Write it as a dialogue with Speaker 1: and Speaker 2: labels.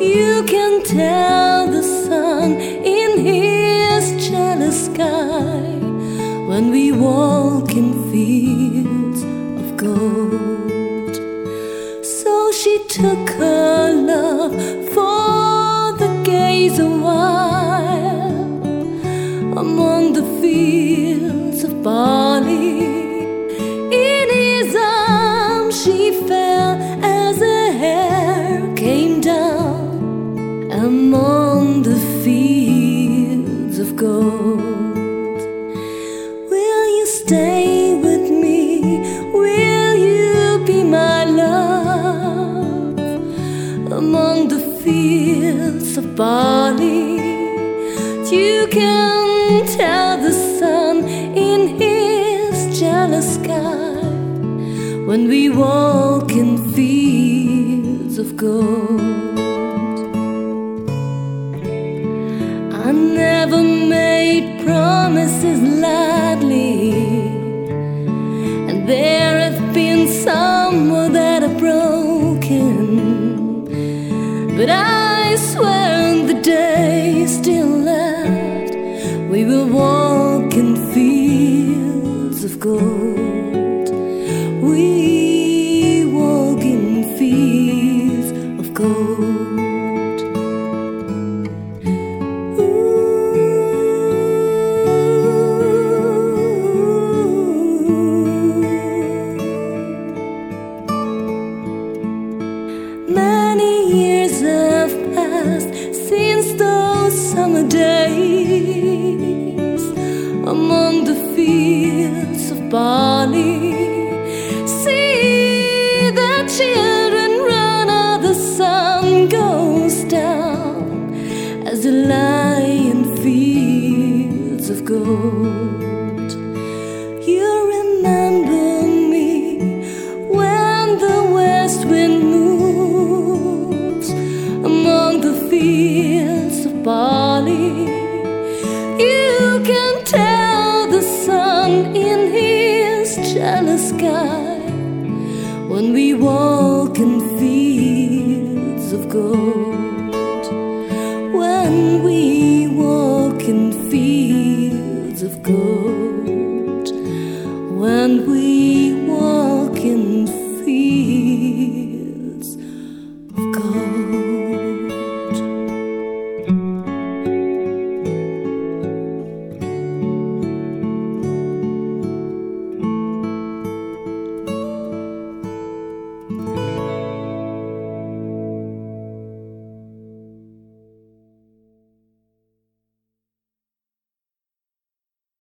Speaker 1: You can tell the sun in his jealous sky when we walk in fields of gold. So she took her love for the gaze a while among the fields of barley. In his arms she fell as her hair came down among the fields of gold. Will you stay with me? Will you be my love among the fields of barley? You can tell the sun in his jealous sky when we walk in fields of gold. I never made promises lightly, and there have been some that are broken, but I swear in the days still left we will walk in fields of gold. We walk in fields of gold. Many years have passed since those summer days among the fields of barley. See the children run as the sun goes down, as they lie in fields of gold. You remember me when the west wind moves among the fields of barley. You can tell the sun in his jealous sky when we walk in fields of gold. When we walk in fields of gold. When we walk in fields